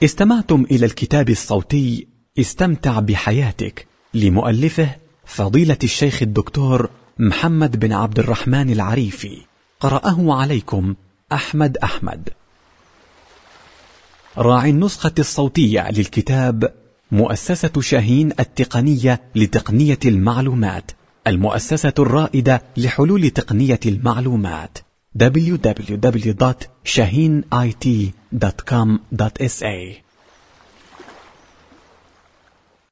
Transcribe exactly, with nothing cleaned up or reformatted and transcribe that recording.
استمعتم إلى الكتاب الصوتي استمتع بحياتك لمؤلفه فضيلة الشيخ الدكتور محمد بن عبد الرحمن العريفي، قرأه عليكم أحمد أحمد. راعي النسخة الصوتية للكتاب مؤسسة شاهين التقنية لتقنية المعلومات، المؤسسة الرائدة لحلول تقنية المعلومات. دبليو دبليو دبليو دوت شاهين آي تي دوت كوم دوت إس إيه